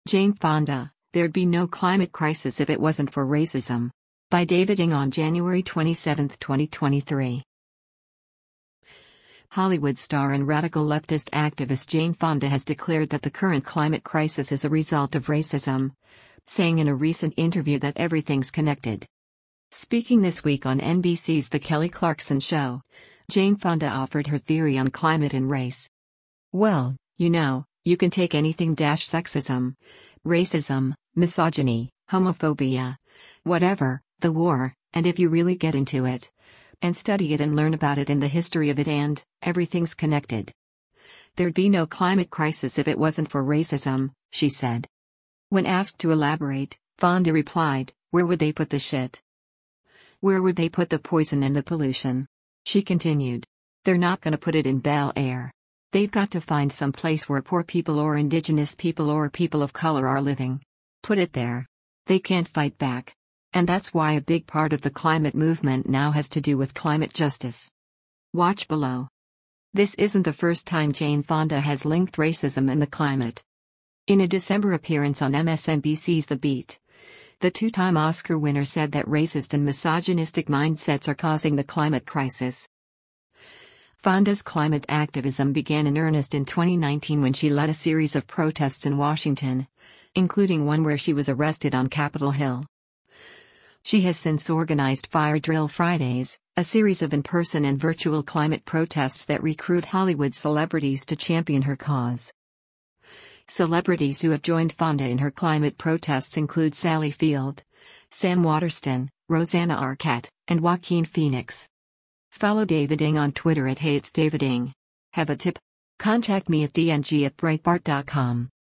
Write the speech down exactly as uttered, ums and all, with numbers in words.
Jane Fonda, There'd Be No Climate Crisis If It Wasn't for Racism. By David Ng on January twenty-seventh, twenty twenty-three. Hollywood star and radical leftist activist Jane Fonda has declared that the current climate crisis is a result of racism, saying in a recent interview that everything's connected. Speaking this week on N B C's The Kelly Clarkson Show, Jane Fonda offered her theory on climate and race. Well, you know, you can take anything dash sexism, racism, misogyny, homophobia, whatever, the war, and if you really get into it, and study it and learn about it and the history of it, and everything's connected. There'd be no climate crisis if it wasn't for racism, she said. When asked to elaborate, Fonda replied, "Where would they put the shit? Where would they put the poison and the pollution?" She continued, "They're not gonna put it in Bel Air. They've got to find some place where poor people or indigenous people or people of color are living. Put it there. They can't fight back. And that's why a big part of the climate movement now has to do with climate justice." Watch below. This isn't the first time Jane Fonda has linked racism and the climate. In a December appearance on M S N B C's The Beat, the two-time Oscar winner said that racist and misogynistic mindsets are causing the climate crisis. Fonda's climate activism began in earnest in twenty nineteen when she led a series of protests in Washington, including one where she was arrested on Capitol Hill. She has since organized Fire Drill Fridays, a series of in-person and virtual climate protests that recruit Hollywood celebrities to champion her cause. Celebrities who have joined Fonda in her climate protests include Sally Field, Sam Waterston, Rosanna Arquette, and Joaquin Phoenix. Follow David Ng on Twitter at Hey It's David Ng. Have a tip? Contact me at d n g at breitbart dot com.